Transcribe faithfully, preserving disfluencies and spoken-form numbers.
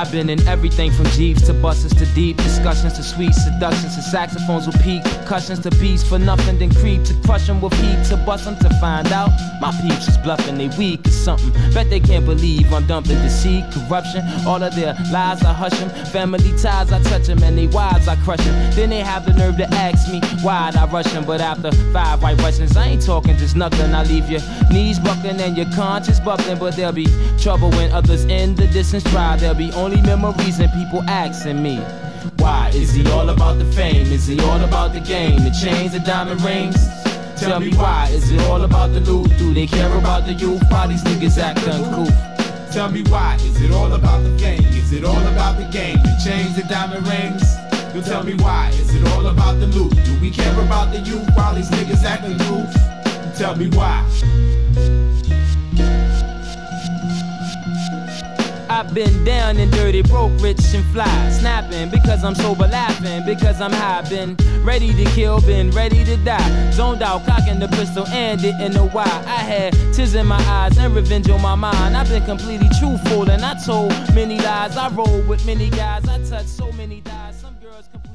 I've been in everything from Jeeps to buses to deep discussions to sweet seductions to saxophones with peak percussions to beats for nothing, then creep to crush them with heat to bust them to find out my peeps is bluffing, they weak or something. Bet they can't believe I'm dumping deceit, corruption, all of their lies I hush them. Family ties I touch them and they wives I crush them. Then they have the nerve to ask me why'd I rush them, but after five white Russians I ain't talking just nothing. I leave your knees buckling and your conscience buckling, but there'll be trouble when others in the distance try. There'll be only memories and people asking me, why is he all about the fame? Is he all about the game? The chains, the diamond rings? Tell me why, is it all about the loot? Do they care about the youth? Why these niggas act uncouth? Tell me why, is it all about the fame? Is it all about the game? The chains, the diamond rings? You tell me why, is it all about the loot? Do we care about the youth while these niggas act uncouth? Tell me why. I've been down and dirty, broke, rich and fly, snapping because I'm sober, laughing because I'm high. Been ready to kill, been ready to die. Zoned out, cocking the pistol and didn't know why. I had tears in my eyes and revenge on my mind. I've been completely truthful and I told many lies. I rolled with many guys, I touched so many thighs. Some girls.